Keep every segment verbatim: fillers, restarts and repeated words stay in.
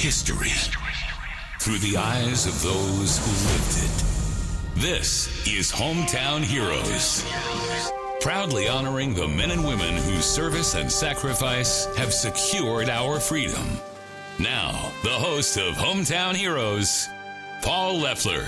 history through the eyes of those who lived it. This is Hometown Heroes, proudly honoring the men and women whose service and sacrifice have secured our freedom. Now, the host of Hometown Heroes, Paul Leffler.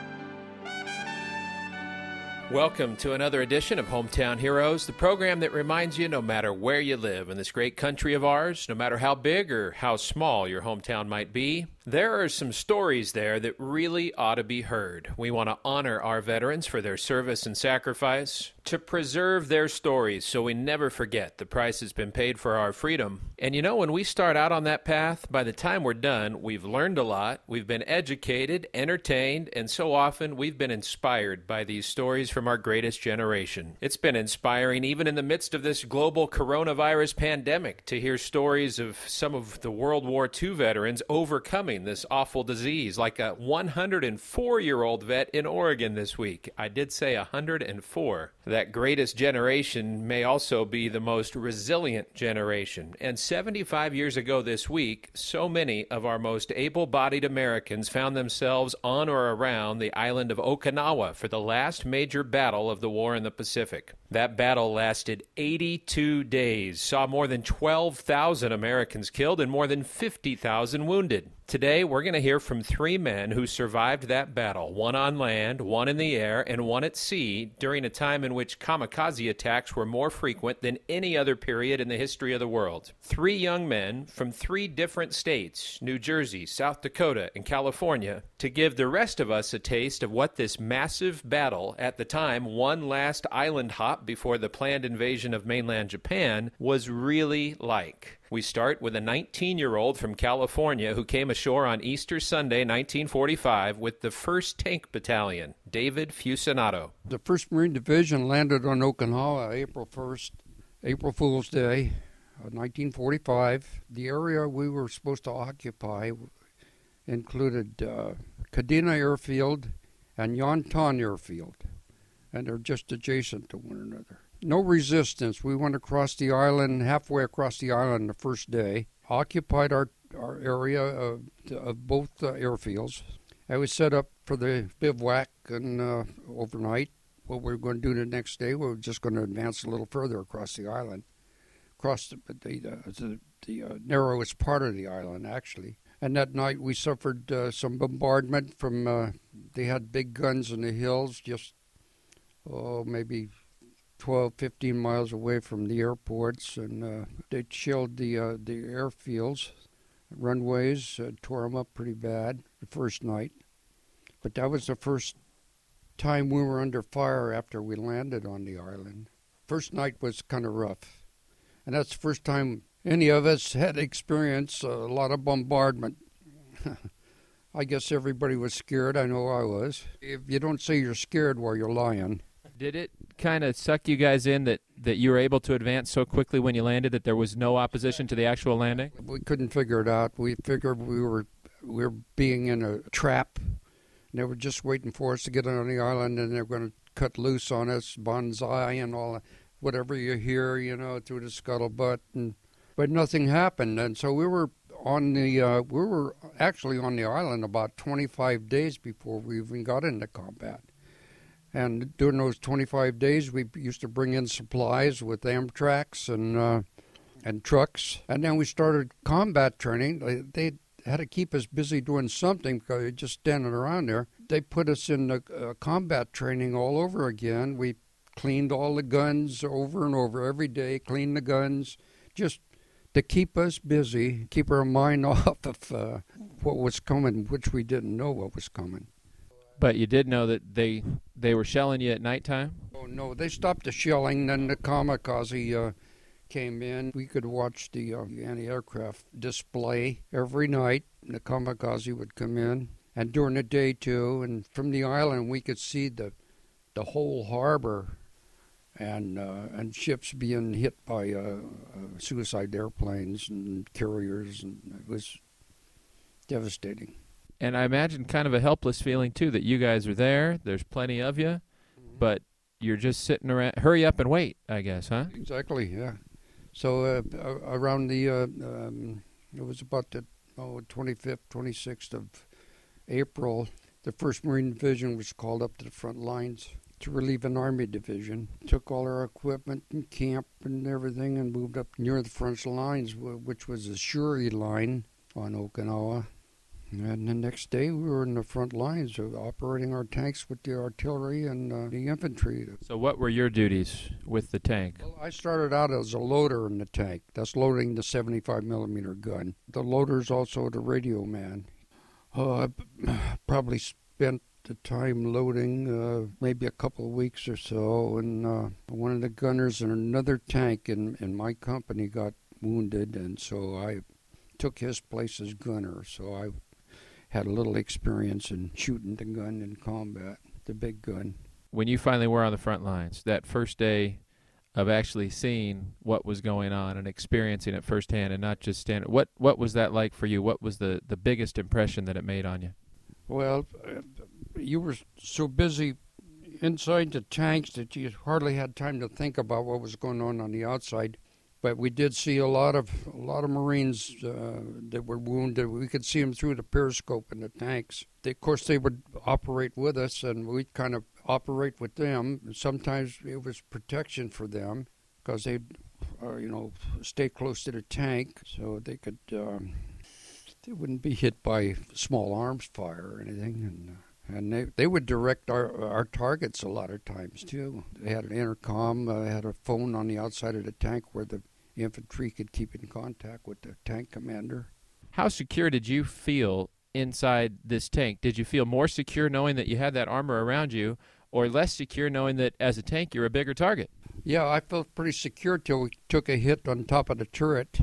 Welcome to another edition of Hometown Heroes, the program that reminds you no matter where you live in this great country of ours, no matter how big or how small your hometown might be, there are some stories there that really ought to be heard. We want to honor our veterans for their service and sacrifice, to preserve their stories so we never forget the price has been paid for our freedom. And you know, when we start out on that path, by the time we're done, we've learned a lot, we've been educated, entertained, and so often we've been inspired by these stories from our greatest generation. It's been inspiring even in the midst of this global coronavirus pandemic to hear stories of some of the World War Two veterans overcoming this awful disease, like a one hundred four-year-old vet in Oregon this week. I did say one hundred four. That greatest generation may also be the most resilient generation. And seventy-five years ago this week, so many of our most able-bodied Americans found themselves on or around the island of Okinawa for the last major battle of the war in the Pacific. That battle lasted eighty-two days, saw more than twelve thousand Americans killed and more than fifty thousand wounded. Today, we're going to hear from three men who survived that battle, one on land, one in the air, and one at sea, during a time in which kamikaze attacks were more frequent than any other period in the history of the world. Three young men from three different states, New Jersey, South Dakota, and California, to give the rest of us a taste of what this massive battle, at the time one last island hop before the planned invasion of mainland Japan, was really like. We start with a nineteen-year-old from California who came ashore on Easter Sunday, nineteen forty-five, with the first Tank Battalion, David Fucinato. The first Marine Division landed on Okinawa April first, April Fool's Day, nineteen forty-five. The area we were supposed to occupy included uh, Kadena Airfield and Yantan Airfield, and they're just adjacent to one another. No resistance. We went across the island, halfway across the island the first day, occupied our, our area of, of both uh, airfields. I was set up for the bivouac and uh, overnight. What we were going to do the next day, we were just going to advance a little further across the island, across the, the, the, the uh, narrowest part of the island, actually. And that night we suffered uh, some bombardment from, uh, they had big guns in the hills, just, oh, maybe twelve, fifteen miles away from the airports, and uh, they shelled the uh, the airfields, runways, uh, tore them up pretty bad the first night. But that was the first time we were under fire after we landed on the island. First night was kind of rough, and that's the first time any of us had experienced a lot of bombardment. I guess everybody was scared. I know I was. If you don't say you're scared while you're lying. Did it kind of suck you guys in that, that you were able to advance so quickly when you landed that there was no opposition to the actual landing? We couldn't figure it out. We figured we were we were being in a trap. And they were just waiting for us to get on the island, and they were going to cut loose on us, bonsai and all that, whatever you hear, you know, through the scuttlebutt. And but nothing happened, and so we were on the uh, we were actually on the island about twenty-five days before we even got into combat. And during those twenty-five days, we used to bring in supplies with Amtraks and uh, and trucks. And then we started combat training. They, they had to keep us busy doing something because you're just standing around there. They put us in the uh, combat training all over again. We cleaned all the guns over and over every day, cleaned the guns, just to keep us busy, keep our mind off of uh, what was coming, which we didn't know what was coming. But you did know that they they were shelling you at nighttime? Oh, no, they stopped the shelling. Then the kamikaze uh, came in. We could watch the uh, anti-aircraft display every night. The kamikaze would come in, and during the day, too. And from the island, we could see the the whole harbor and uh, and ships being hit by uh, uh, suicide airplanes and carriers. And it was devastating. And I imagine kind of a helpless feeling, too, that you guys are there, there's plenty of you, mm-hmm. but you're just sitting around. Hurry up and wait, I guess, huh? Exactly, yeah. So uh, around the, uh, um, it was about the oh, twenty-fifth, twenty-sixth of April, the first Marine Division was called up to the front lines to relieve an Army division. Took all our equipment and camp and everything and moved up near the front lines, which was the Shuri line on Okinawa. And the next day we were in the front lines uh, operating our tanks with the artillery and uh, the infantry. So what were your duties with the tank? Well, I started out as a loader in the tank. That's loading the seventy-five millimeter gun. The loader's also the radio man. Uh, I probably spent the time loading uh, maybe a couple of weeks or so, and uh, one of the gunners in another tank in, in my company got wounded, and so I took his place as gunner. So I had a little experience in shooting the gun in combat, the big gun. When you finally were on the front lines, that first day of actually seeing what was going on and experiencing it firsthand and not just standing, what what was that like for you? What was the, the biggest impression that it made on you? Well, uh, you were so busy inside the tanks that you hardly had time to think about what was going on on the outside. But we did see a lot of a lot of Marines uh, that were wounded. We could see them through the periscope in the tanks. They, of course, they would operate with us, and we'd kind of operate with them. Sometimes it was protection for them because they'd, uh, you know, stay close to the tank so they could um, they wouldn't be hit by small arms fire or anything. And uh, and they they would direct our our targets a lot of times too. They had an intercom, uh, had a phone on the outside of the tank where the infantry could keep in contact with the tank commander. How secure did you feel inside this tank? Did you feel more secure knowing that you had that armor around you, or less secure knowing that as a tank you're a bigger target? Yeah, I felt pretty secure till we took a hit on top of the turret.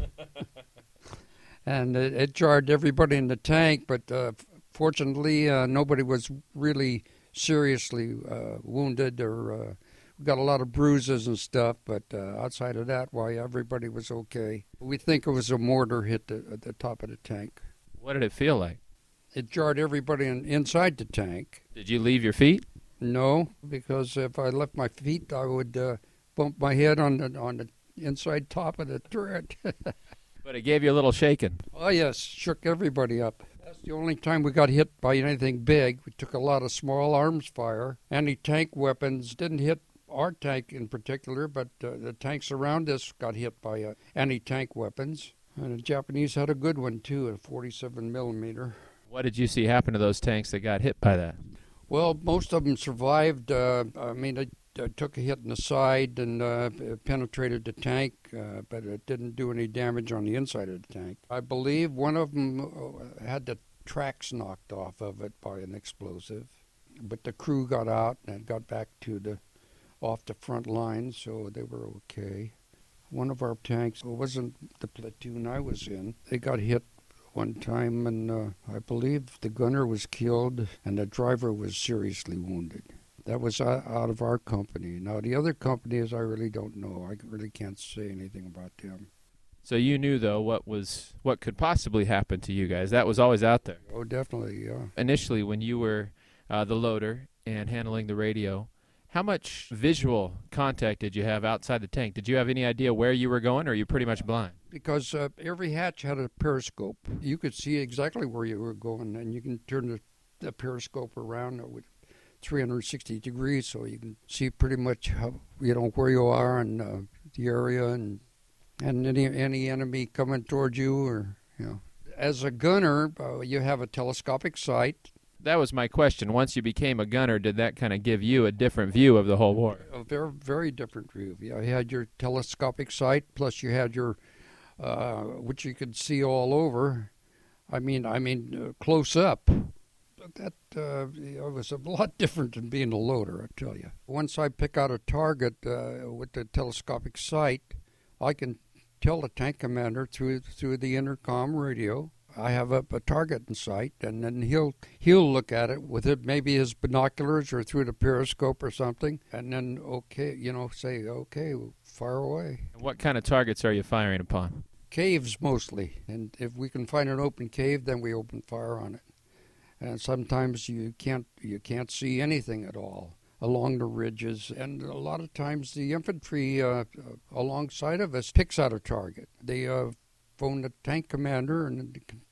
And it, it jarred everybody in the tank, but uh, fortunately uh, nobody was really seriously uh, wounded or uh, we got a lot of bruises and stuff, but uh, outside of that, why, everybody was okay. We think it was a mortar hit the, at the top of the tank. What did it feel like? It jarred everybody in, inside the tank. Did you leave your feet? No, because if I left my feet, I would uh, bump my head on the, on the inside top of the turret. But it gave you a little shaking. Oh, yes, shook everybody up. That's the only time we got hit by anything big. We took a lot of small arms fire. Anti-tank weapons didn't hit our tank in particular, but uh, the tanks around us got hit by uh, anti-tank weapons. And the Japanese had a good one, too, a forty-seven millimeter. What did you see happen to those tanks that got hit by that? Well, most of them survived. Uh, I mean, it uh, took a hit in the side and uh, it penetrated the tank, uh, but it didn't do any damage on the inside of the tank. I believe one of them had the tracks knocked off of it by an explosive, but the crew got out and got back to the off the front line, so they were okay. One of our tanks, it wasn't the platoon I was in, they got hit one time, and uh, I believe the gunner was killed and the driver was seriously wounded. That was out of our company. Now, the other companies, I really don't know. I really can't say anything about them. So you knew, though, what was what could possibly happen to you guys. That was always out there. Oh, definitely, yeah. Initially, when you were uh, the loader and handling the radio, how much visual contact did you have outside the tank? Did you have any idea where you were going, or are you pretty much blind? Because uh, every hatch had a periscope. You could see exactly where you were going, and you can turn the, the periscope around with three hundred sixty degrees, so you can see pretty much how, you know, where you are and uh, the area, and and any any enemy coming towards you, or you know. As a gunner, uh, you have a telescopic sight. That was my question. Once you became a gunner, did that kind of give you a different view of the whole war? A very, very different view. Yeah, you had your telescopic sight, plus you had your, uh, which you could see all over. I mean, I mean, uh, close up. That uh, you know, was a lot different than being a loader, I tell you. Once I pick out a target uh, with the telescopic sight, I can tell the tank commander through through the intercom radio. I have a, a target in sight, and then he'll he'll look at it with it, maybe his binoculars or through the periscope or something, and then okay, you know, say okay, fire away. What kind of targets are you firing upon? Caves mostly, and if we can find an open cave, then we open fire on it. And sometimes you can't you can't see anything at all along the ridges, and a lot of times the infantry uh, alongside of us picks out a target. They uh, phone the tank commander, and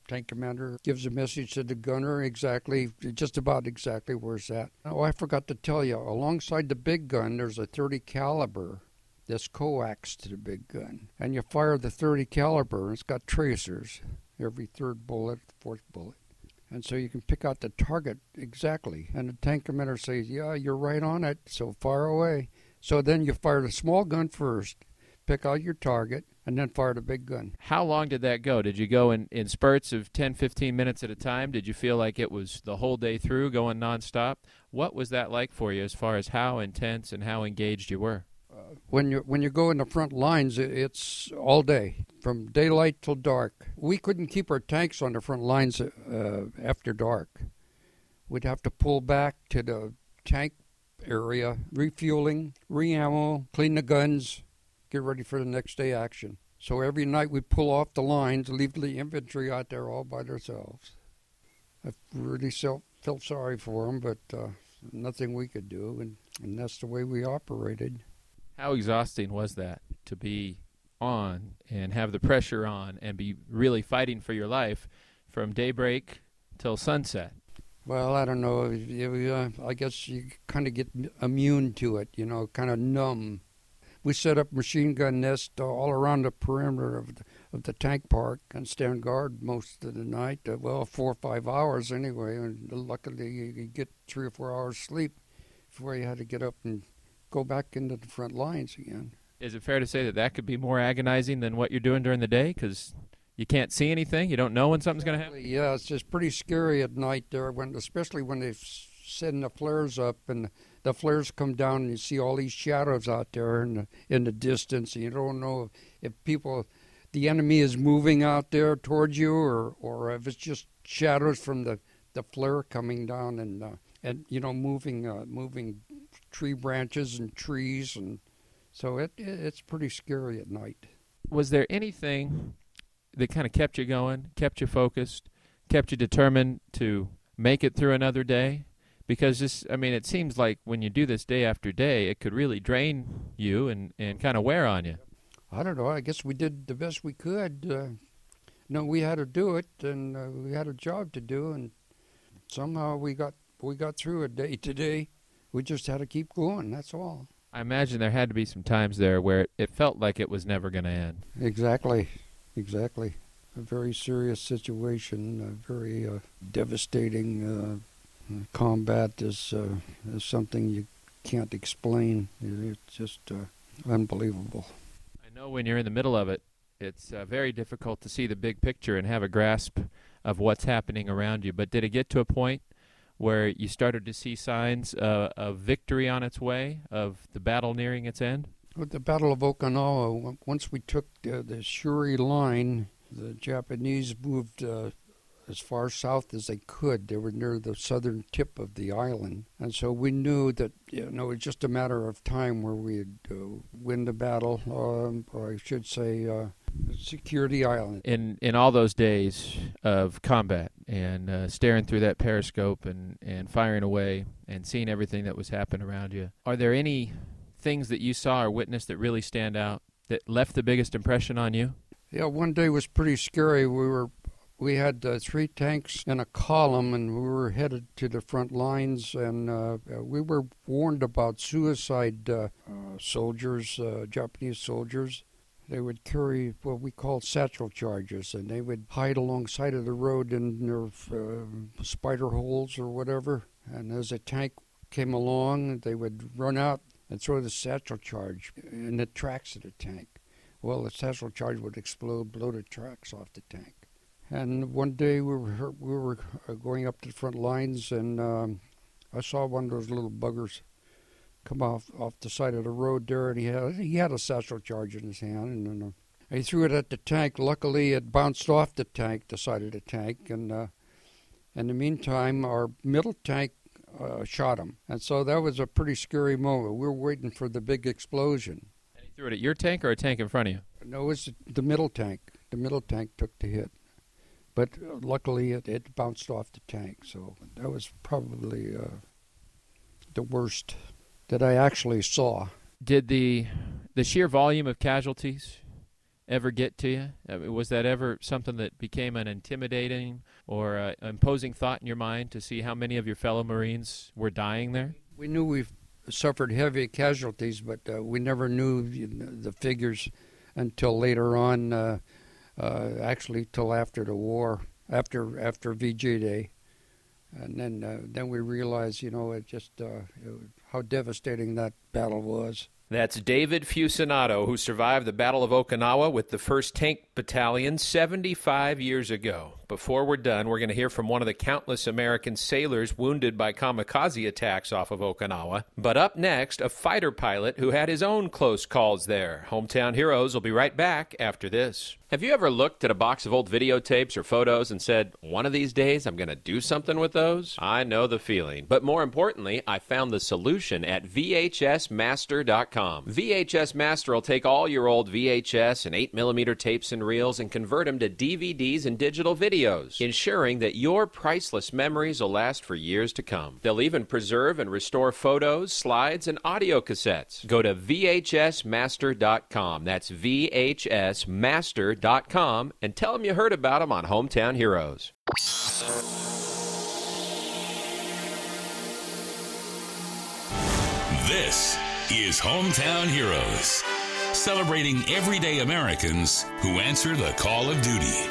tank commander gives a message to the gunner exactly, just about exactly where it's at. Oh, I forgot to tell you, alongside the big gun, there's a thirty caliber that's coax to the big gun. And you fire the thirty caliber, and it's got tracers, every third bullet, fourth bullet. And so you can pick out the target exactly. And the tank commander says, yeah, you're right on it, so fire away. So then you fire the small gun first, pick out your target, and then fire the big gun. How long did that go? Did you go in, in spurts of ten, fifteen minutes at a time? Did you feel like it was the whole day through going nonstop? What was that like for you as far as how intense and how engaged you were? Uh, when you when you go in the front lines, it's all day, from daylight till dark. We couldn't keep our tanks on the front lines uh, after dark. We'd have to pull back to the tank area, refueling, re-ammo, clean the guns, get ready for the next day action. So every night we'd pull off the lines, leave the infantry out there all by themselves. I really felt, felt sorry for them, but uh, nothing we could do, and, and that's the way we operated. How exhausting was that, to be on and have the pressure on and be really fighting for your life from daybreak till sunset? Well, I don't know. Uh, I guess you kind of get immune to it, you know, kind of numb. We set up machine gun nests all around the perimeter of the, of the tank park and stand guard most of the night. Uh, well, four or five hours anyway. And luckily, you, you get three or four hours sleep before you had to get up and go back into the front lines again. Is it fair to say that that could be more agonizing than what you're doing during the day? Because you can't see anything, you don't know when something's going to happen? Yeah, it's just pretty scary at night there, when, especially when they send the flares up and the flares come down and you see all these shadows out there in the, in the distance, and you don't know if people, the enemy is moving out there towards you, or, or if it's just shadows from the, the flare coming down and, uh, and you know, moving uh, moving tree branches and trees, and so it, it it's pretty scary at night. Was there anything that kind of kept you going, kept you focused, kept you determined to make it through another day? Because this, I mean, it seems like when you do this day after day, it could really drain you and, and kind of wear on you. I don't know. I guess we did the best we could. Uh, no, we had to do it, and uh, we had a job to do, and somehow we got we got through it day to day. We just had to keep going, that's all. I imagine there had to be some times there where it, it felt like it was never going to end. Exactly, exactly. A very serious situation, a very uh, devastating uh, combat is, uh, is something you can't explain. It's just uh, unbelievable. I know when you're in the middle of it, it's uh, very difficult to see the big picture and have a grasp of what's happening around you. But did it get to a point where you started to see signs uh, of victory on its way, of the battle nearing its end? With the Battle of Okinawa, once we took uh, the Shuri line, the Japanese moved uh, as far south as they could. They were near the southern tip of the island. And so we knew that, you know, it was just a matter of time where we'd uh, win the battle, um, or I should say, uh, secure the island. In in all those days of combat and uh, staring through that periscope and, and firing away and seeing everything that was happening around you, are there any things that you saw or witnessed that really stand out, that left the biggest impression on you? Yeah, one day was pretty scary. We were we had uh, three tanks in a column, and we were headed to the front lines, and uh, we were warned about suicide uh, uh, soldiers, uh, Japanese soldiers. They would carry what we call satchel charges, and they would hide alongside of the road in their uh, spider holes or whatever. And as a tank came along, they would run out and throw the satchel charge in the tracks of the tank. Well, the satchel charge would explode, blow the tracks off the tank. And one day we were we were going up to the front lines, and um, I saw one of those little buggers come off off the side of the road there, and he had he had a satchel charge in his hand, and uh, he threw it at the tank. Luckily, it bounced off the tank, the side of the tank, and uh, in the meantime, our middle tank uh, shot him, and so that was a pretty scary moment. We were waiting for the big explosion. And he threw it at your tank or a tank in front of you? No, it was the middle tank. The middle tank took the hit. But uh, luckily, it, it bounced off the tank, so that was probably uh, the worst that I actually saw. Did the the sheer volume of casualties ever get to you? I mean, was that ever something that became an intimidating or uh, imposing thought in your mind to see how many of your fellow Marines were dying there? We knew we suffered heavy casualties, but uh, we never knew the figures until later on, uh, uh, actually till after the war, after after V J Day. And then uh, then we realized, you know, it just uh, how devastating that battle was. That's David Fucinato, who survived the Battle of Okinawa with the first Tank Battalion seventy-five years ago. Before we're done, we're going to hear from one of the countless American sailors wounded by kamikaze attacks off of Okinawa. But up next, a fighter pilot who had his own close calls there. Hometown Heroes will be right back after this. Have you ever looked at a box of old videotapes or photos and said, one of these days I'm going to do something with those? I know the feeling. But more importantly, I found the solution at V H S master dot com. V H S Master will take all your old V H S and eight millimeter tapes and reels and convert them to D V Ds and digital videos, ensuring that your priceless memories will last for years to come. They'll even preserve and restore photos, slides, and audio cassettes. Go to V H S master dot com. That's V H S master dot com and tell them you heard about them on Hometown Heroes. This is Hometown Heroes, celebrating everyday Americans who answer the call of duty.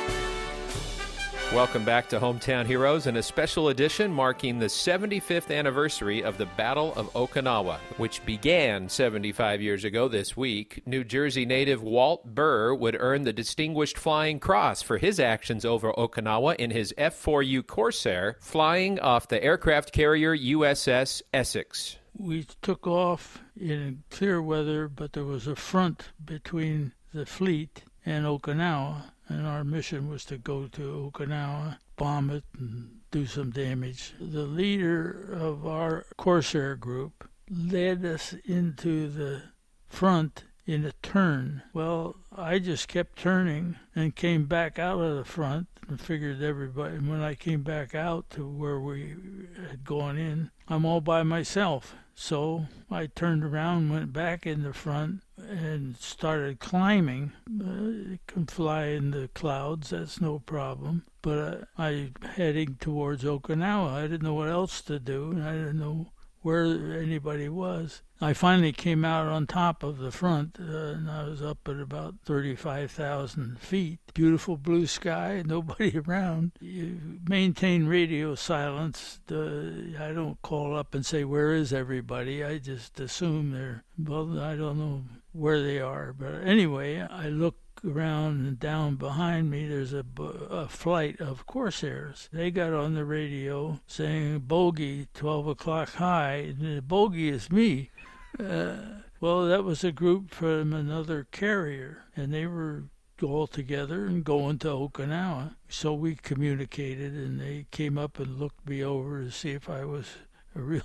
Welcome back to Hometown Heroes and a special edition marking the seventy-fifth anniversary of the Battle of Okinawa, which began seventy-five years ago this week. New Jersey native Walt Burr would earn the Distinguished Flying Cross for his actions over Okinawa in his F four U Corsair, flying off the aircraft carrier U S S Essex. We took off in clear weather, but there was a front between the fleet and Okinawa, and our mission was to go to Okinawa, bomb it, and do some damage. The leader of our Corsair group led us into the front in a turn. Well, I just kept turning and came back out of the front and figured everybody, when I came back out to where we had gone in, I'm all by myself. So I turned around, went back in the front, and started climbing. Uh, it can fly in the clouds, that's no problem. But uh, I heading towards Okinawa. I didn't know what else to do, and I didn't know where anybody was. I finally came out on top of the front, uh, and I was up at about thirty-five thousand feet. Beautiful blue sky, nobody around. You maintain radio silence. Uh, I don't call up and say, where is everybody? I just assume they're, well, I don't know where they are. But anyway, I look around and down behind me, there's a, a flight of Corsairs. They got on the radio saying, bogey, twelve o'clock high, and the bogey is me. Uh, well, that was a group from another carrier, and they were all together and going to Okinawa. So we communicated, and they came up and looked me over to see if I was a real...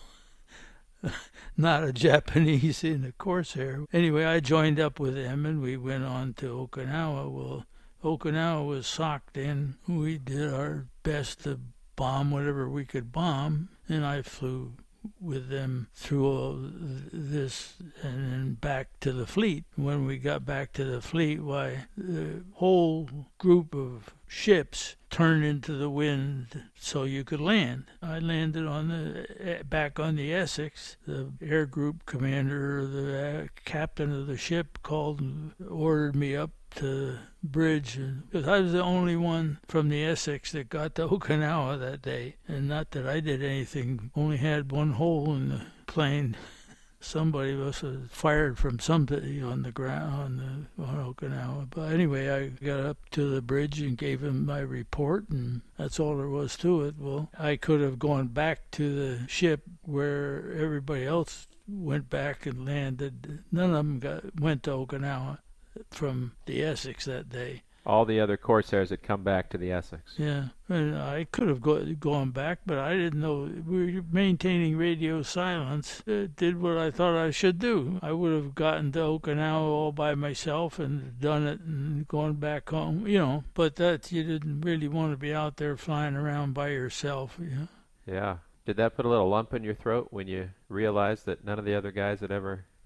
not a Japanese in a Corsair. Anyway, I joined up with them, and we went on to Okinawa. Well, Okinawa was socked in. We did our best to bomb whatever we could bomb, and I flew with them through all this and then back to the fleet. When we got back to the fleet, why, the whole group of ships turned into the wind so you could land. I landed on the back on the Essex. The air group commander, the captain of the ship, called and ordered me up to bridge, because I was the only one from the Essex that got to Okinawa that day. And not that I did anything, only had one hole in the plane. Somebody must have fired from somebody on the ground on, the, on Okinawa. But anyway, I got up to the bridge and gave him my report, and that's all there was to it. Well, I could have gone back to the ship where everybody else went back and landed. None of them got, went to Okinawa from the Essex that day. All the other Corsairs had come back to the Essex. Yeah, and I could have go, gone back, but I didn't know. We were maintaining radio silence. It did what I thought I should do. I would have gotten to Okinawa all by myself and done it and gone back home, you know. But that, you didn't really want to be out there flying around by yourself, you know. Yeah. Did that put a little lump in your throat when you realized that none of the other guys had ever gone?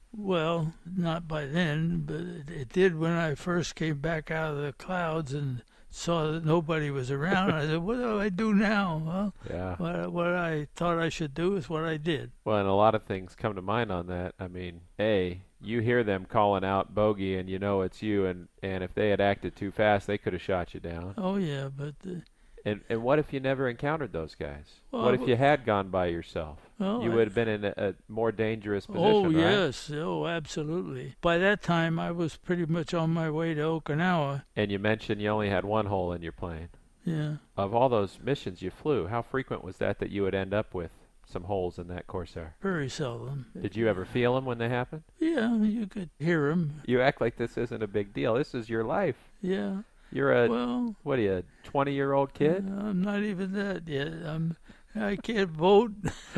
Well, not by then, but it, it did when I first came back out of the clouds and saw that nobody was around. I said, what do I do now? Well, Yeah. what, what I thought I should do is what I did. Well, and a lot of things come to mind on that. I mean, A, you hear them calling out bogey and you know it's you, and, and if they had acted too fast, they could have shot you down. Oh, yeah, but... Uh, And and what if you never encountered those guys? Well, what if you had gone by yourself? well, You I- would have been in a, a more dangerous position, Oh, right? yes. Oh, absolutely. By that time, I was pretty much on my way to Okinawa. And you mentioned you only had one hole in your plane. Yeah. Of all those missions you flew, how frequent was that that you would end up with some holes in that Corsair? Very seldom. Did you ever feel them when they happened? Yeah, you could hear them. You act like this isn't a big deal. This is your life. Yeah. You're a, Well, what are you, a twenty-year-old kid? uh, I'm not even that yet. I'm, I can't vote.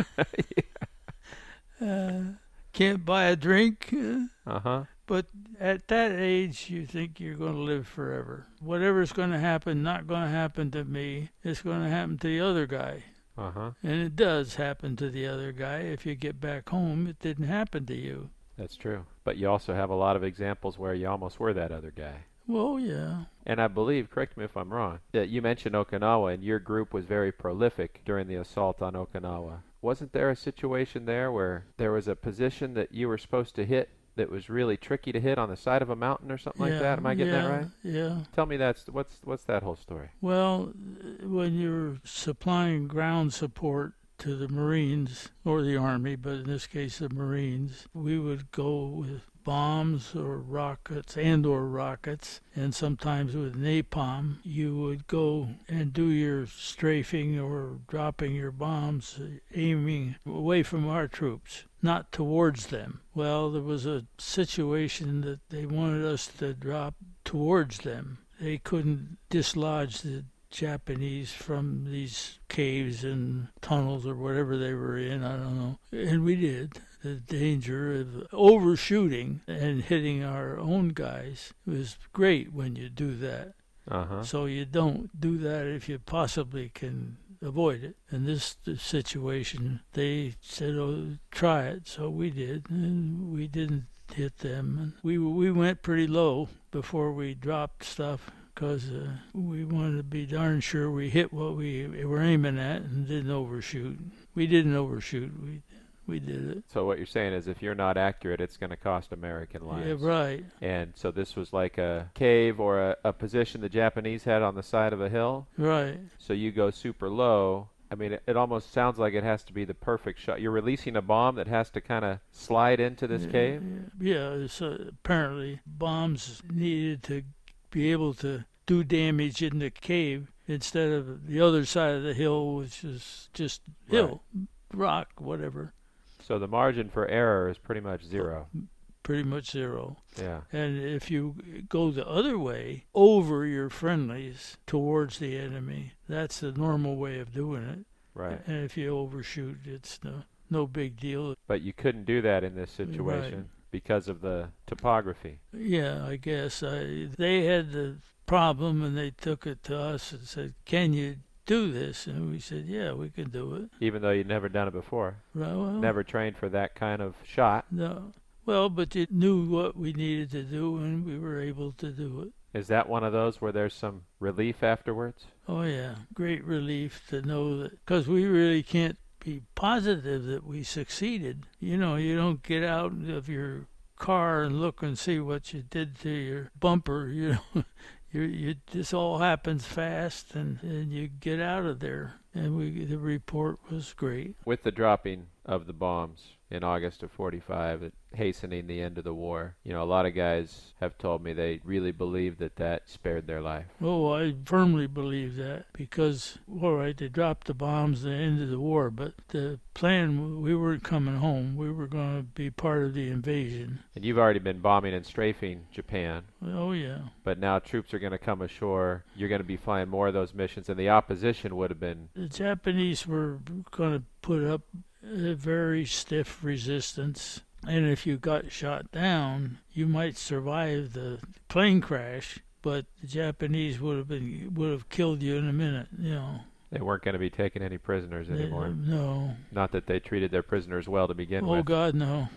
uh, can't buy a drink. Uh, Uh-huh. But at that age, you think you're going to live forever. Whatever's going to happen, not going to happen to me, it's going to happen to the other guy. Uh-huh. And it does happen to the other guy. If you get back home, it didn't happen to you. That's true. But you also have a lot of examples where you almost were that other guy. Well, yeah. And I believe, correct me if I'm wrong, that you mentioned Okinawa and your group was very prolific during the assault on Okinawa. Wasn't there a situation there where there was a position that you were supposed to hit that was really tricky to hit on the side of a mountain or something yeah, like that? Am I getting yeah, that right? Yeah. Tell me that's what's what's that whole story? Well, when you're supplying ground support to the Marines or the Army, but in this case the Marines, we would go with bombs or rockets and or rockets, and sometimes with napalm. You would go and do your strafing or dropping your bombs, aiming away from our troops, not towards them. Well, there was a situation that they wanted us to drop towards them. They couldn't dislodge the Japanese from these caves and tunnels or whatever they were in, I don't know. And we did. The danger of overshooting and hitting our own guys was great when you do that. Uh-huh. So you don't do that if you possibly can avoid it. In this situation, they said, oh, try it. So we did, and we didn't hit them. And we, we went pretty low before we dropped stuff, because uh, we wanted to be darn sure we hit what we were aiming at and didn't overshoot. We didn't overshoot. We we did it. So what you're saying is if you're not accurate, it's going to cost American lives. Yeah, right. And so this was like a cave or a, a position the Japanese had on the side of a hill. Right. So you go super low. I mean, it, it almost sounds like it has to be the perfect shot. You're releasing a bomb that has to kind of slide into this yeah, cave? Yeah, yeah, so apparently bombs needed to be able to do damage in the cave instead of the other side of the hill, which is just hill, right. Rock, whatever. So the margin for error is pretty much zero. Pretty much zero. Yeah. And if you go the other way, over your friendlies towards the enemy, that's the normal way of doing it. Right. And if you overshoot, it's no, no big deal. But you couldn't do that in this situation Right. because of the topography. Yeah, I guess. I, they had the problem, and they took it to us and said, can you do this? And we said, yeah, we can do it. Even though you'd never done it before. Right, well, Never trained for that kind of shot. No. Well, but you knew what we needed to do, and we were able to do it. Is that one of those where there's some relief afterwards? Oh, yeah. Great relief to know that, because we really can't be positive that we succeeded. You know, you don't get out of your car and look and see what you did to your bumper, you know. You, you, this all happens fast, and, and you get out of there. And we, the report was great. With the dropping of the bombs in August of forty-five, it, hastening the end of the war, you know, a lot of guys have told me they really believe that that spared their life. Oh, I firmly believe that, because, all right, they dropped the bombs at the end of the war, but the plan, we weren't coming home. We were going to be part of the invasion. And you've already been bombing and strafing Japan. Oh, yeah. But now troops are going to come ashore. You're going to be flying more of those missions, and the opposition would have been... The Japanese were going to put up a very stiff resistance. And if you got shot down, you might survive the plane crash, but the Japanese would have been would have killed you in a minute, you know. They weren't going to be taking any prisoners They- anymore. no. Not that they treated their prisoners well to begin Oh, with. God, no.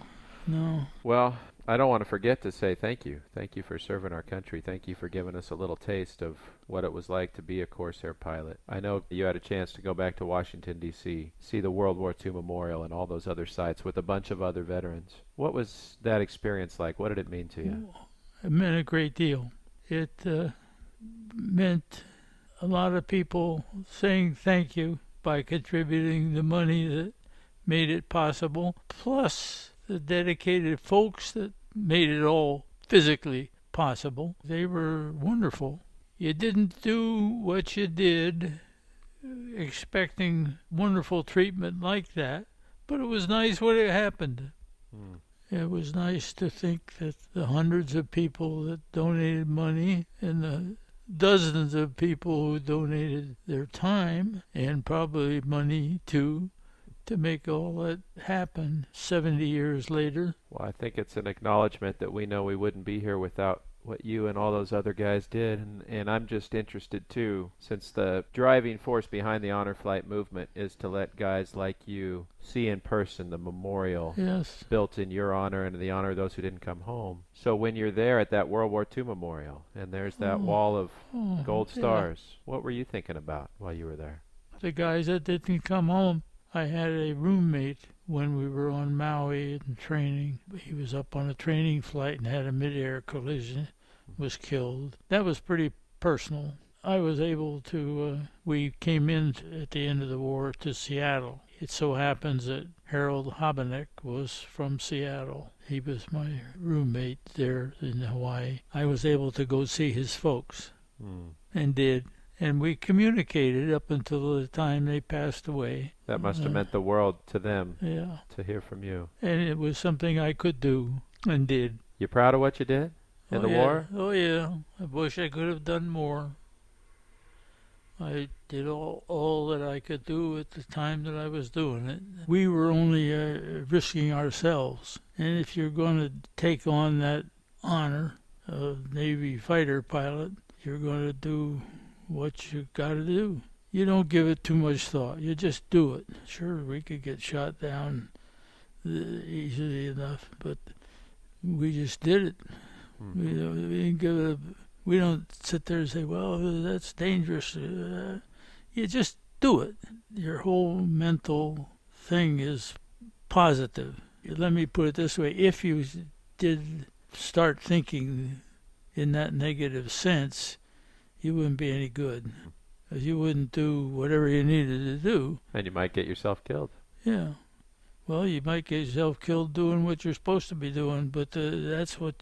No. Well, I don't want to forget to say thank you. Thank you for serving our country. Thank you for giving us a little taste of what it was like to be a Corsair pilot. I know you had a chance to go back to Washington, D C, see the World War Two Memorial and all those other sites with a bunch of other veterans. What was that experience like? What did it mean to you? It meant a great deal. It uh, meant a lot of people saying thank you by contributing the money that made it possible, plus the dedicated folks that made it all physically possible. They were wonderful. You didn't do what you did expecting wonderful treatment like that, but it was nice when it happened. Mm. It was nice to think that the hundreds of people that donated money and the dozens of people who donated their time and probably money too, to make all that happen seventy years later. Well, I think it's an acknowledgement that we know we wouldn't be here without what you and all those other guys did. And, and I'm just interested, too, since the driving force behind the Honor Flight movement is to let guys like you see in person the memorial yes. built in your honor and the honor of those who didn't come home. So when you're there at that World War Two memorial and there's that oh. wall of oh, gold stars, yeah. what were you thinking about while you were there? The guys that didn't come home. I had a roommate when we were on Maui in training. He was up on a training flight and had a mid-air collision, was killed. That was pretty personal. I was able to, uh, we came in at the end of the war to Seattle. It so happens that Harold Habeneck was from Seattle. He was my roommate there in Hawaii. I was able to go see his folks mm. and did. And we communicated up until the time they passed away. That must have uh, meant the world to them, yeah. to hear from you. And it was something I could do and did. You proud of what you did in oh, the yeah. war? Oh, yeah. I wish I could have done more. I did all, all that I could do at the time that I was doing it. We were only uh, risking ourselves. And if you're going to take on that honor of Navy fighter pilot, you're going to do what you got to do. You don't give it too much thought. You just do it. Sure, we could get shot down easily enough, but we just did it. Mm-hmm. We, don't, we didn't give it a, we don't sit there and say, well, that's dangerous. Uh, you just do it. Your whole mental thing is positive. Let me put it this way. If you did start thinking in that negative sense, you wouldn't be any good. You wouldn't do whatever you needed to do. And you might get yourself killed. Yeah. Well, you might get yourself killed doing what you're supposed to be doing, but uh, that's what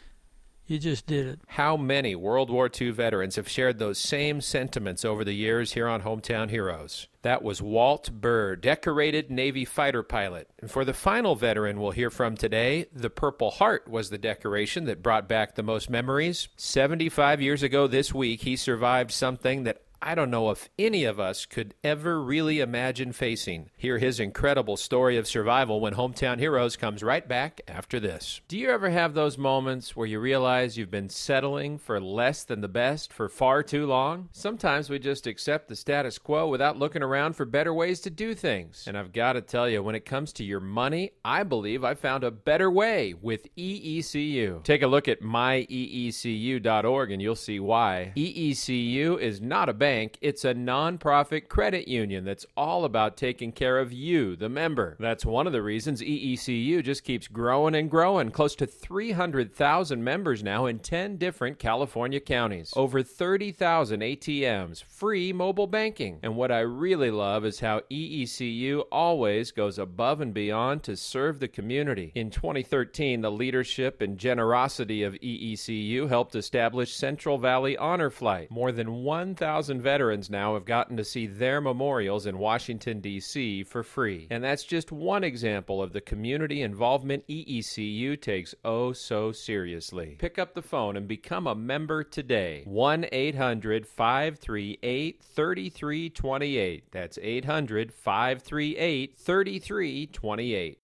you just did it. How many World War Two veterans have shared those same sentiments over the years here on Hometown Heroes? That was Walt Burr, decorated Navy fighter pilot. And for the final veteran we'll hear from today, the Purple Heart was the decoration that brought back the most memories. seventy-five years ago this week, he survived something that I don't know if any of us could ever really imagine facing. Hear his incredible story of survival when Hometown Heroes comes right back after this. Do you ever have those moments where you realize you've been settling for less than the best for far too long? Sometimes we just accept the status quo without looking around for better ways to do things. And I've got to tell you, when it comes to your money, I believe I found a better way with E E C U. Take a look at my e e c u dot org and you'll see why. E E C U is not a bank. It's a non-profit credit union that's all about taking care of you, the member. That's one of the reasons E E C U just keeps growing and growing. Close to three hundred thousand members now in ten different California counties. Over thirty thousand A T Ms, free mobile banking. And what I really love is how E E C U always goes above and beyond to serve the community. In twenty thirteen, the leadership and generosity of E E C U helped establish Central Valley Honor Flight. More than one thousand veterans now have gotten to see their memorials in Washington, D C for free. And that's just one example of the community involvement E E C U takes oh so seriously. Pick up the phone and become a member today. one eight hundred five three eight three three two eight. That's eight hundred five three eight three three two eight.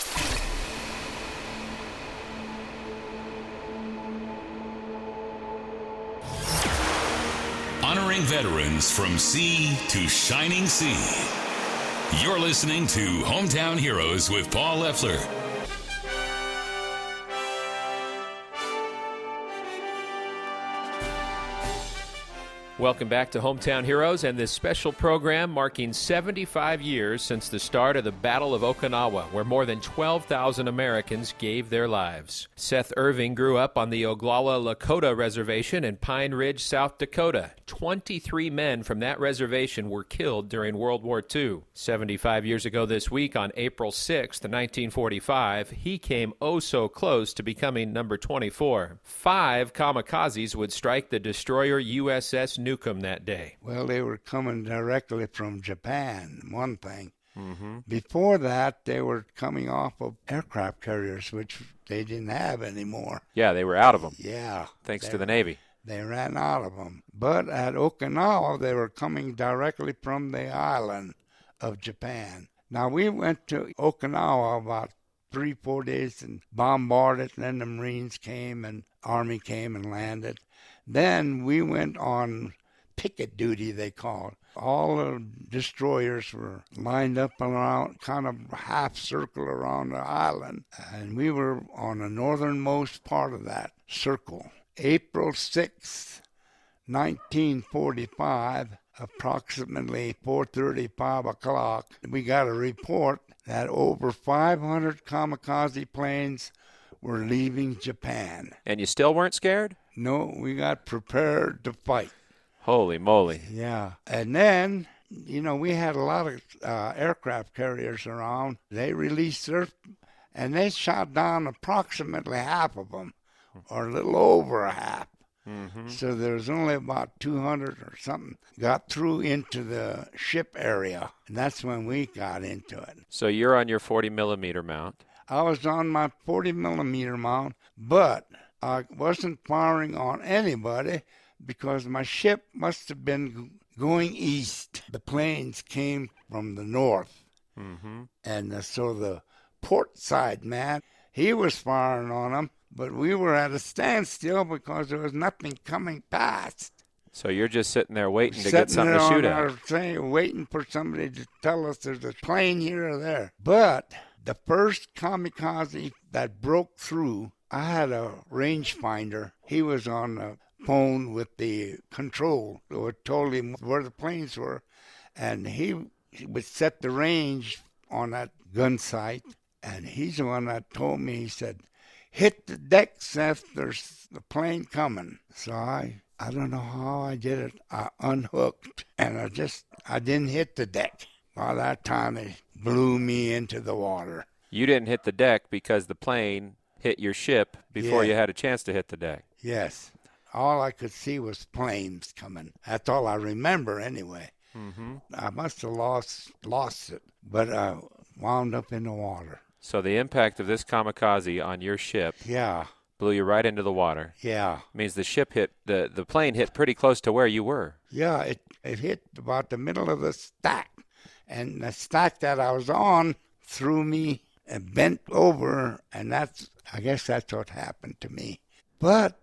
Honoring veterans from sea to shining sea. You're listening to Hometown Heroes with Paul Leffler. Welcome back to Hometown Heroes and this special program marking seventy-five years since the start of the Battle of Okinawa, where more than twelve thousand Americans gave their lives. Seth Irving grew up on the Oglala Lakota Reservation in Pine Ridge, South Dakota. twenty-three men from that reservation were killed during World War Two. seventy-five years ago this week, on April sixth, nineteen forty-five, he came oh so close to becoming number twenty-four. Five kamikazes would strike the destroyer U S S Newcomb that day. Well, they were coming directly from Japan, one thing. Mm-hmm. Before that, they were coming off of aircraft carriers, which they didn't have anymore. Yeah, they were out of them. Yeah. Thanks they, to the Navy. They ran out of them. But at Okinawa, they were coming directly from the island of Japan. Now, we went to Okinawa about three, four days and bombarded, and then the Marines came and Army came and landed. Then we went on picket duty, they call it. All the destroyers were lined up around, kind of half circle around the island, and we were on the northernmost part of that circle. April sixth, nineteen forty-five, approximately four thirty, five o'clock, we got a report that over five hundred kamikaze planes were leaving Japan. And you still weren't scared? No, we got prepared to fight. Holy moly. Yeah. And then, you know, we had a lot of uh, aircraft carriers around. They released their, and they shot down approximately half of them, or a little over a half. Mm-hmm. So there's only about two hundred or something got through into the ship area, and that's when we got into it. So you're on your forty millimeter mount. I was on my forty millimeter mount, but I wasn't firing on anybody because my ship must have been going east. The planes came from the north. Mm-hmm. And uh, so the port side man, he was firing on them, but we were at a standstill because there was nothing coming past. So you're just sitting there waiting to Sitting get something there to shoot on at. our thing, waiting for somebody to tell us there's a plane here or there. But the first kamikaze that broke through, I had a rangefinder. He was on the phone with the control. So it told him where the planes were. And he, he would set the range on that gun sight. And he's the one that told me, he said, hit the deck, Seth, there's the plane coming. So I, I don't know how I did it. I unhooked, and I just, I didn't hit the deck. By that time, it blew me into the water. You didn't hit the deck because the plane hit your ship before Yeah. you had a chance to hit the deck. Yes. All I could see was planes coming. That's all I remember anyway. Mm-hmm. I must have lost lost it, but I wound up in the water. So the impact of this kamikaze on your ship Yeah, blew you right into the water. yeah. Means the ship hit, the, the plane hit pretty close to where you were. Yeah, it, it hit about the middle of the stack. And the stack that I was on threw me and bent over, and that's, I guess that's what happened to me. But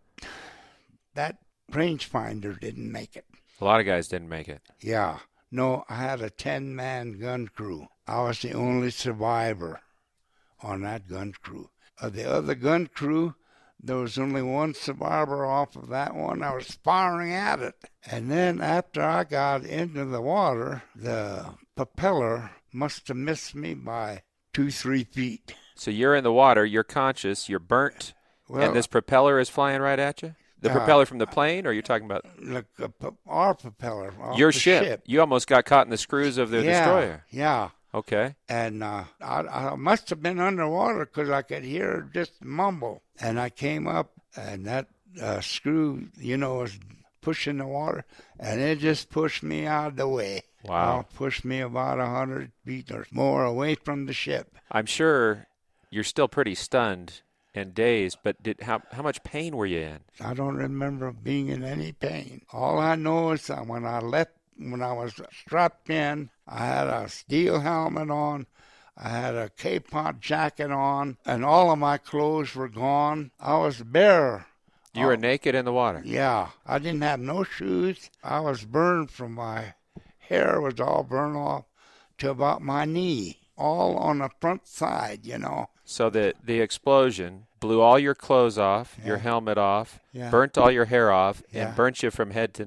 that rangefinder didn't make it. A lot of guys didn't make it. Yeah. No, I had a ten-man gun crew. I was the only survivor on that gun crew. Of the other gun crew, there was only one survivor off of that one. I was firing at it. And then after I got into the water, the propeller must have missed me by two, three feet. So you're in the water, you're conscious, you're burnt, Well, and this propeller is flying right at you? The uh, propeller from the plane, or you're talking about Look, uh, our propeller. Off your the ship. ship. You almost got caught in the screws of the yeah, destroyer. Yeah. Okay. And uh, I, I must have been underwater because I could hear her just mumble. And I came up, and that uh, screw, you know, was pushing the water, and it just pushed me out of the way. Wow. Uh, pushed me about one hundred feet or more away from the ship. I'm sure you're still pretty stunned and dazed, but did how how much pain were you in? I don't remember being in any pain. All I know is that when I left, when I was strapped in, I had a steel helmet on, I had a K-pot jacket on, and all of my clothes were gone. I was bare. You were Oh, naked in the water. Yeah, I didn't have no shoes. I was burned from my hair was all burned off to about my knee, all on the front side, you know. So the the explosion blew all your clothes off, your Yeah. helmet off, Yeah. burnt all your hair off, Yeah. and burnt you from head to knee.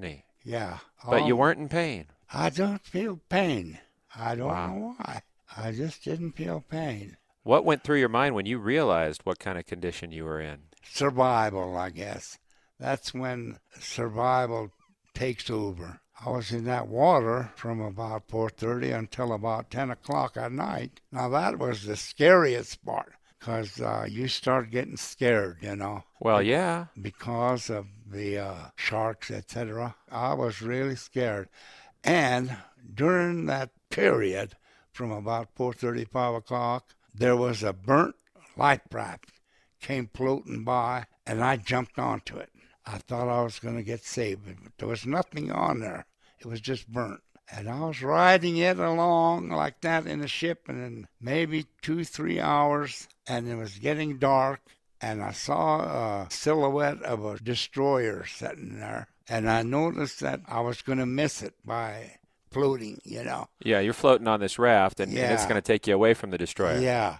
Yeah. But you Oh, weren't in pain. I don't feel pain. I don't Wow. know why. I just didn't feel pain. What went through your mind when you realized what kind of condition you were in? Survival, I guess. That's when survival takes over. I was in that water from about four thirty until about ten o'clock at night. Now, that was the scariest part, because uh, you start getting scared, you know. Well, yeah. Because of the uh, sharks, et cetera. I was really scared. And during that period, from about four thirty, five o'clock, there was a burnt life raft came floating by, and I jumped onto it. I thought I was going to get saved, but there was nothing on there. It was just burnt. And I was riding it along like that in the ship, and in maybe two, three hours, and it was getting dark, and I saw a silhouette of a destroyer sitting there, and I noticed that I was going to miss it by floating, you know. Yeah, you're floating on this raft, and, Yeah. and it's going to take you away from the destroyer. Yeah.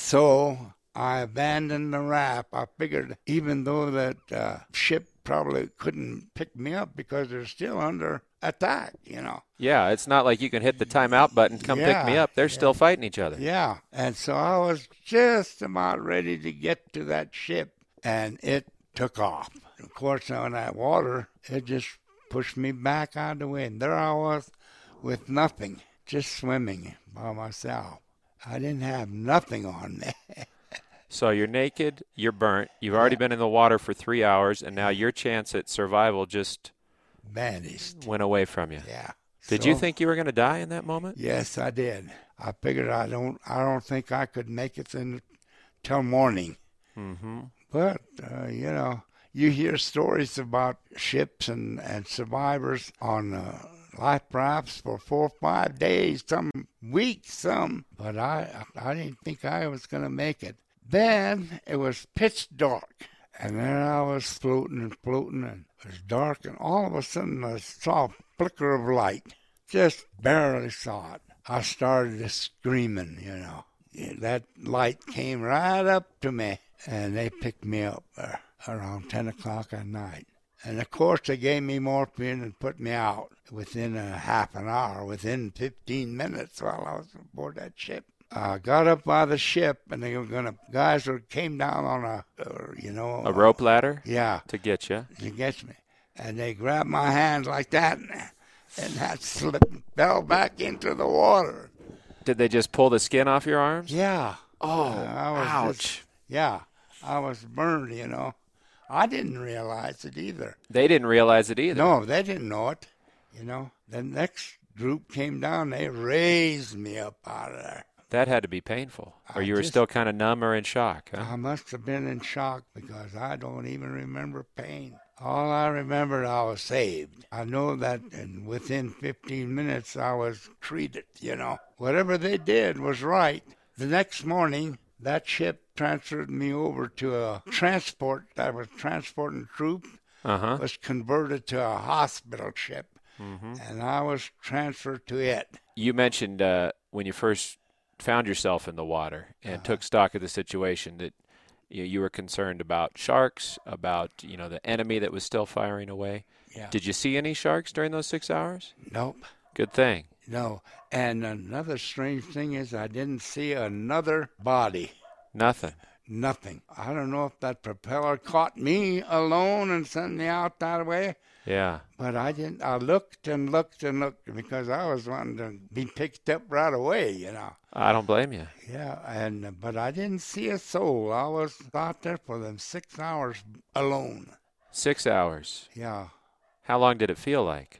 So I abandoned the raft. I figured even though that uh, ship probably couldn't pick me up because they're still under attack, you know. Yeah, it's not like you can hit the timeout button, come pick Yeah, me up. They're yeah. still fighting each other. Yeah. And so I was just about ready to get to that ship, and it took off. Of course, on that water, it just pushed me back out of the wind. There I was with nothing, just swimming by myself. I didn't have nothing on me. So you're naked, you're burnt, you've already been in the water for three hours, and now your chance at survival just Vanished. went away from you. Yeah. Did So- you think you were going to die in that moment? Yes, I did. I figured I don't. I don't think I could make it until morning. Mm-hmm. But uh, you know, you hear stories about ships and, and survivors on uh, life rafts for four or five days, some weeks, some. But I, I didn't think I was going to make it. Then it was pitch dark, and then I was floating and floating, and it was dark, and all of a sudden I saw a flicker of light. Just barely saw it. I started screaming, you know. That light came right up to me, and they picked me up uh, around ten o'clock at night. And of course, they gave me morphine and put me out within a half an hour, within fifteen minutes while I was aboard that ship. I got up by the ship, and they were gonna guys were came down on a, uh, you know, A rope ladder yeah, to get you. to get me, and they grabbed my hand like that, and, and that slipped, fell back into the water. Did they just pull the skin off your arms? Yeah. Oh, I was ouch. just- yeah, I was burned, you know. I didn't realize it either. They didn't realize it either. No, they didn't know it, you know. The next group came down, they raised me up out of there. That had to be painful. Or I you were just- still kind of numb or in shock, huh? I must have been in shock because I don't even remember pain. All I remembered, I was saved. I know that in, within fifteen minutes, I was treated, you know. Whatever they did was right. The next morning, that ship transferred me over to a transport that was transporting troops, Uh-huh. was converted to a hospital ship, and I was transferred to it. You mentioned uh, when you first found yourself in the water and Uh-huh. took stock of the situation that you, you were concerned about sharks, about you know the enemy that was still firing away. Yeah. Did you see any sharks during those six hours? Nope. Good thing. No. And another strange thing is I didn't see another body. Nothing. Nothing. I don't know if that propeller caught me alone and sent me out that way, Yeah. but I didn't. I looked and looked and looked because I was wanting to be picked up right away, you know. I don't blame you. Yeah, and but I didn't see a soul. I was out there for them six hours alone. Six hours. Yeah, How long did it feel like?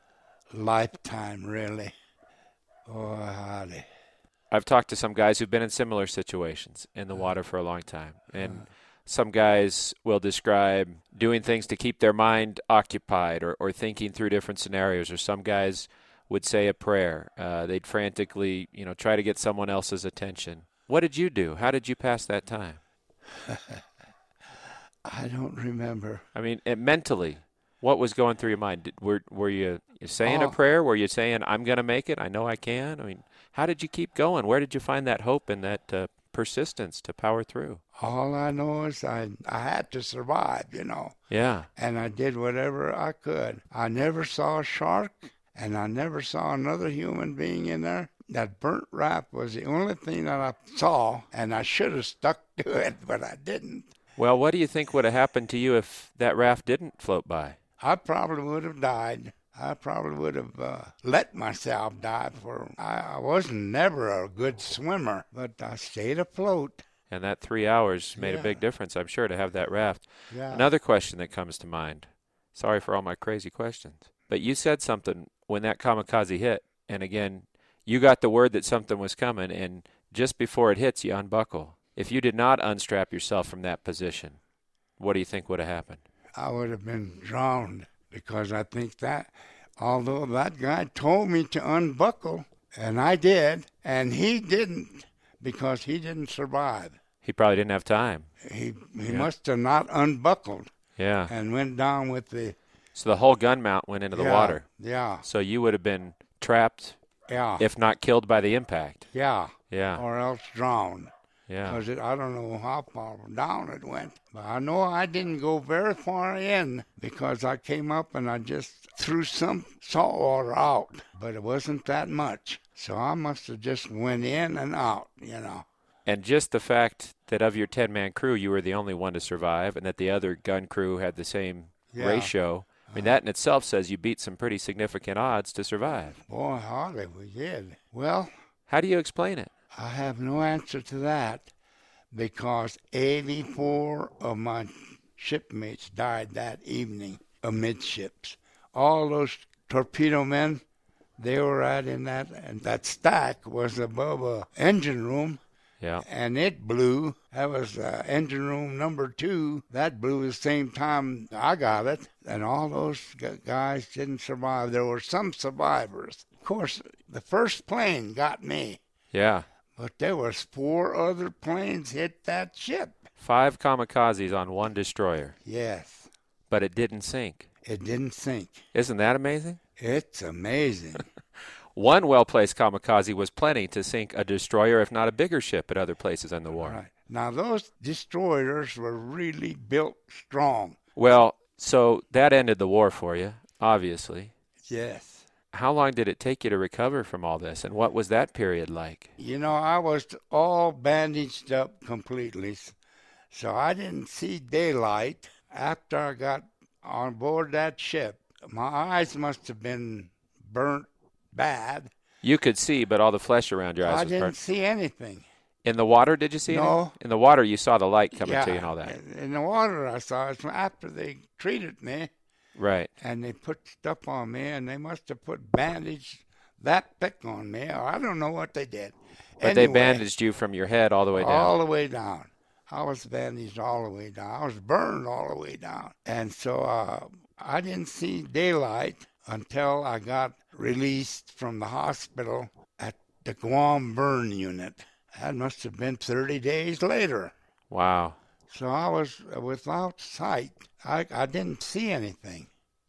lifetime really. Oh, howdy. I've talked to some guys who've been in similar situations in the water for a long time. And some guys will describe doing things to keep their mind occupied or, or thinking through different scenarios. Or some guys would say a prayer. Uh, they'd frantically, you know, try to get someone else's attention. What did you do? How did you pass that time? I don't remember. I mean, it, mentally, what was going through your mind? Did, were were you, you saying Oh. a prayer? Were you saying, I'm going to make it? I know I can? I mean, how did you keep going? Where did you find that hope and that uh, persistence to power through? All I know is I, I had to survive, you know. Yeah. And I did whatever I could. I never saw a shark, and I never saw another human being in there. That burnt raft was the only thing that I saw, and I should have stuck to it, but I didn't. Well, what do you think would have happened to you if that raft didn't float by? I probably would have died. I probably would have uh, let myself die. For I, I wasn't never a good swimmer, but I stayed afloat. And that three hours made Yeah. a big difference, I'm sure, to have that raft. Yeah. Another question that comes to mind. Sorry for all my crazy questions. But you said something when that kamikaze hit, and again, you got the word that something was coming, and just before it hits, you unbuckle. If you did not unstrap yourself from that position, what do you think would have happened? I would have been drowned, because I think that, although that guy told me to unbuckle, and I did, and he didn't, because he didn't survive. He probably didn't have time. He he Yeah. must have not unbuckled Yeah. and went down with the So the whole gun mount went into the yeah, water. Yeah, So you would have been trapped, yeah, if not killed by the impact. yeah, Yeah. or else drowned. Yeah. Because I don't know how far down it went. But I know I didn't go very far in, because I came up and I just threw some salt water out. But it wasn't that much. So I must have just went in and out, you know. And just the fact that of your ten-man crew, you were the only one to survive, and that the other gun crew had the same Yeah. ratio, I mean, that in itself says you beat some pretty significant odds to survive. Boy, hardly we did. Well, How do you explain it? I have no answer to that, because eighty-four of my shipmates died that evening amidships. All those torpedo men, they were out in that, and that stack was above a engine room, Yeah. and it blew. That was uh, engine room number two. That blew the same time I got it, and all those gu- guys didn't survive. There were some survivors. Of course, the first plane got me. Yeah. But there was four other planes hit that ship. Five kamikazes on one destroyer, Yes, but it didn't sink. it didn't sink. Isn't that amazing? It's amazing. One well-placed kamikaze was plenty to sink a destroyer, if not a bigger ship, at other places in the war. Right. Now, those destroyers were really built strong. Well, so that ended the war for you, obviously. Yes. How long did it take you to recover from all this, and what was that period like? You know, I was all bandaged up completely, so I didn't see daylight. After I got on board that ship, my eyes must have been burnt bad. You could see, but all the flesh around your eyes I was didn't burnt. see anything. In the water, did you see No. anything? In the water, you saw the light coming yeah, to you and all that. in- In the water I saw it after they treated me, Right. and they put stuff on me, and they must have put bandage that thick on me, or I don't know what they did. But they Anyway, bandaged you from your head all the way down. all the way down. I was bandaged all the way down. I was burned all the way down. And so uh, I didn't see daylight until I got released from the hospital at the Guam burn unit. That must have been thirty days later. Wow. So I was without sight. I, I didn't see anything.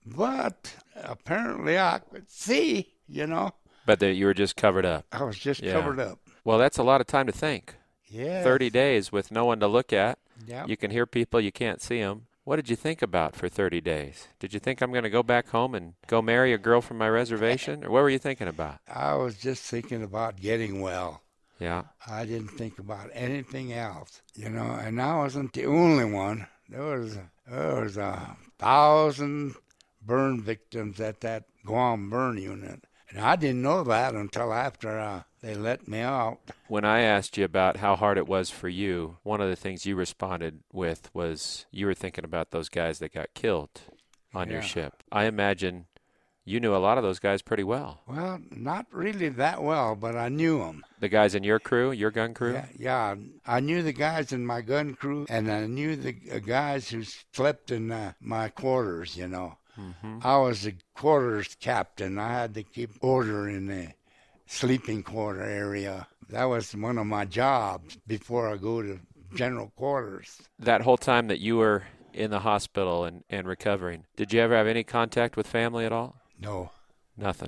But apparently I could see, you know. But the, you were just covered up. I was just Yeah. covered up. Well, that's a lot of time to think. Yeah. thirty days with no one to look at. Yep. You can hear people, you can't see them. What did you think about for thirty days? Did you think I'm going to go back home and go marry a girl from my reservation? Or what were you thinking about? I was just thinking about getting well. Yeah. I didn't think about anything else, you know. And I wasn't the only one. There was there was a thousand burn victims at that Guam burn unit, and I didn't know that until after uh, they let me out. When I asked you about how hard it was for you, one of the things you responded with was you were thinking about those guys that got killed on your Yeah. ship. I imagine you knew a lot of those guys pretty well. Well, not really that well, but I knew them. The guys in your crew, your gun crew? Yeah, yeah, I knew the guys in my gun crew, and I knew the uh, guys who slept in uh, my quarters, you know. Mm-hmm. I was the quarters captain. I had to keep order in the sleeping quarter area. That was one of my jobs before I go to general quarters. That whole time that you were in the hospital and, and recovering, did you ever have any contact with family at all? No, Nothing.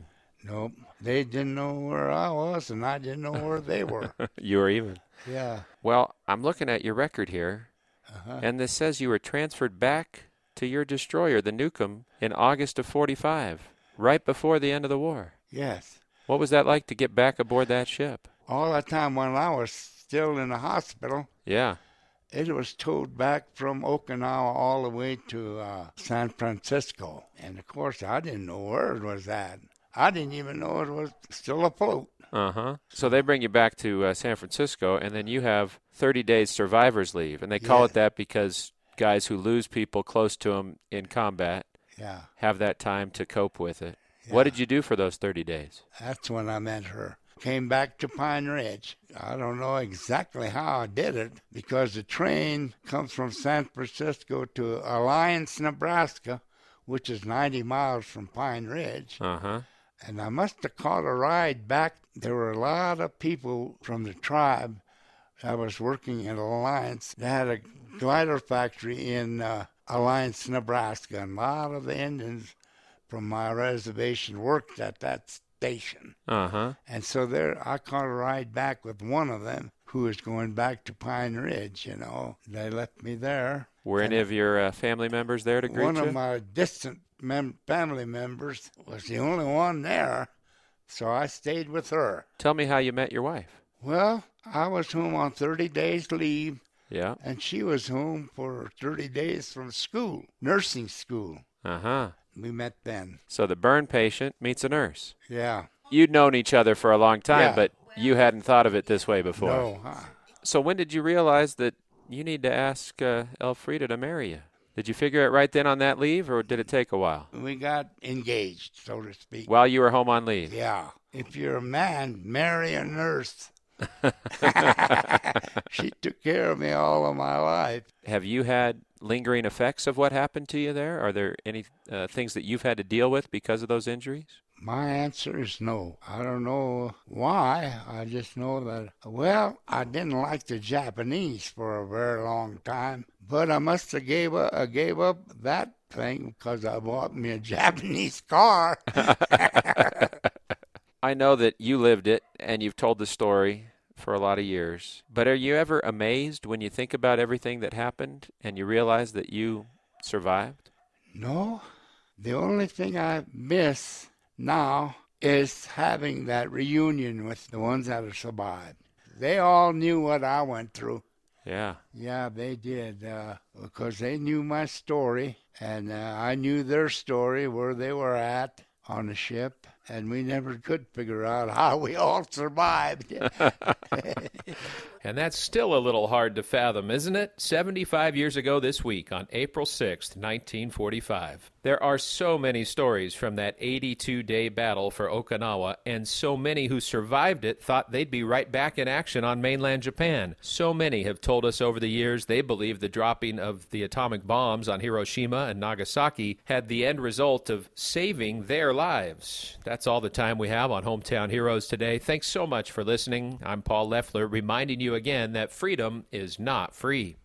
Nope. They didn't know where I was, and I didn't know where they were. You were even. Yeah. Well, I'm looking at your record here, Uh-huh. and this says you were transferred back to your destroyer, the Newcomb, in August of forty-five, right before the end of the war. Yes. What was that like to get back aboard that ship? All that time when I was still in the hospital, Yeah. it was towed back from Okinawa all the way to uh, San Francisco. And, of course, I didn't know where it was at. I didn't even know it was still afloat. Uh-huh. So they bring you back to uh, San Francisco, and then you have thirty days survivor's leave. And they call Yeah. it that because guys who lose people close to them in combat Yeah. have that time to cope with it. Yeah. What did you do for those thirty days? That's when I met her. Came back to Pine Ridge. I don't know exactly how I did it because the train comes from San Francisco to Alliance, Nebraska, which is ninety miles from Pine Ridge. Uh-huh. And I must have caught a ride back. There were a lot of people from the tribe that was working at Alliance. They had a glider factory in uh, Alliance, Nebraska, and a lot of the Indians from my reservation worked at that station. Uh-huh. And so there, I caught a ride back with one of them who was going back to Pine Ridge, you know. They left me there. Were any of your uh, family members there to greet One you? of my distant mem- family members was the only one there, so I stayed with her. Tell me how you met your wife. Well, I was home on thirty days leave, Yeah. and she was home for thirty days from school, nursing school. Uh-huh. We met then. So the burn patient meets a nurse. Yeah. You'd known each other for a long time, Yeah. but you hadn't thought of it this way before. No, huh? So when did you realize that you need to ask uh, Elfrida to marry you? Did you figure it right then on that leave, or did it take a while? We got engaged, so to speak. While you were home on leave? Yeah. If you're a man, marry a nurse. She took care of me all of my life. Have you had lingering effects of what happened to you there? Are there any uh, things that you've had to deal with because of those injuries? My answer is no. I don't know why. I just know that, well, I didn't like the Japanese for a very long time, but I must have gave up, I gave up that thing because I bought me a Japanese car. I know that you lived it and you've told the story for a lot of years, but are you ever amazed when you think about everything that happened and you realize that you survived? No. The only thing I miss now is having that reunion with the ones that have survived. They all knew what I went through. Yeah. Yeah, they did, uh, because they knew my story, and uh, I knew their story, where they were at on the ship, and we never could figure out how we all survived. And that's still a little hard to fathom, isn't it? seventy-five years ago this week, on April sixth, nineteen forty-five. There are so many stories from that eighty-two day battle for Okinawa, and so many who survived it thought they'd be right back in action on mainland Japan. So many have told us over the years they believe the dropping of the atomic bombs on Hiroshima and Nagasaki had the end result of saving their lives. That's all the time we have on Hometown Heroes today. Thanks so much for listening. I'm Paul Leffler, reminding you again that freedom is not free.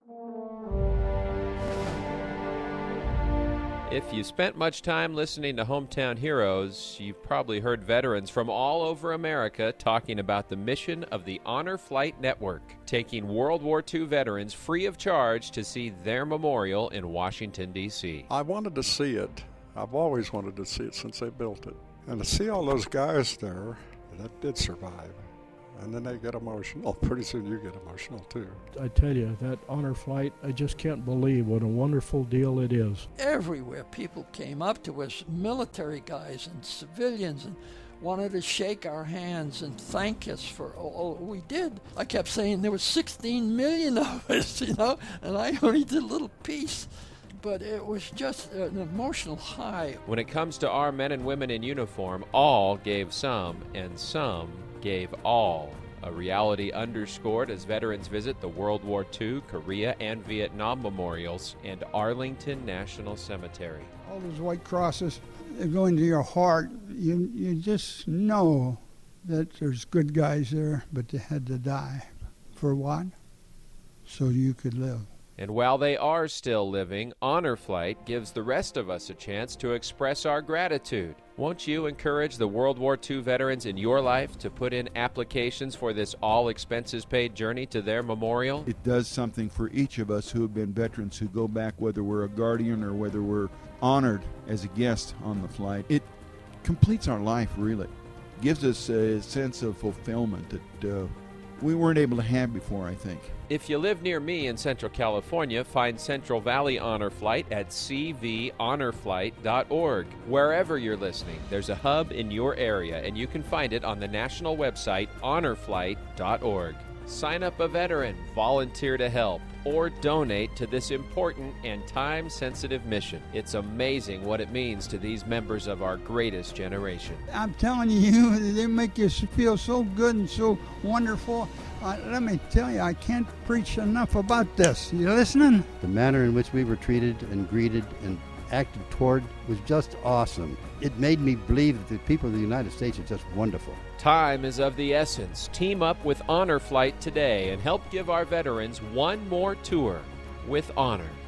If you spent much time listening to Hometown Heroes, you've probably heard veterans from all over America talking about the mission of the Honor Flight Network, taking World War Two veterans free of charge to see their memorial in Washington, D C I wanted to see it. I've always wanted to see it since they built it. And to see all those guys there that did survive, and then they get emotional. Pretty soon you get emotional too. I tell you, that honor flight, I just can't believe what a wonderful deal it is. Everywhere people came up to us, military guys and civilians, and wanted to shake our hands and thank us for all we did. I kept saying there was sixteen million of us, you know, and I only did a little piece. But it was just an emotional high. When it comes to our men and women in uniform, all gave some, and some gave all. A reality underscored as veterans visit the World War Two, Korea, and Vietnam memorials and Arlington National Cemetery. All those white crosses, they go into your heart. You, you just know that there's good guys there, but they had to die. For what? So you could live. And while they are still living, Honor Flight gives the rest of us a chance to express our gratitude. Won't you encourage the World War Two veterans in your life to put in applications for this all-expenses-paid journey to their memorial? It does something for each of us who have been veterans who go back, whether we're a guardian or whether we're honored as a guest on the flight. It completes our life, really. Gives us a sense of fulfillment that uh, we weren't able to have before, I think. If you live near me in Central California, find Central Valley Honor Flight at c v honor flight dot org. Wherever you're listening, there's a hub in your area, and you can find it on the national website honor flight dot org. Sign up a veteran, volunteer to help, or donate to this important and time-sensitive mission. It's amazing what it means to these members of our greatest generation. I'm telling you, they make you feel so good and so wonderful. Uh, let me tell you, I can't preach enough about this. You listening? The manner in which we were treated and greeted and acted toward was just awesome. It made me believe that the people of the United States are just wonderful. Time is of the essence. Team up with Honor Flight today and help give our veterans one more tour with honor.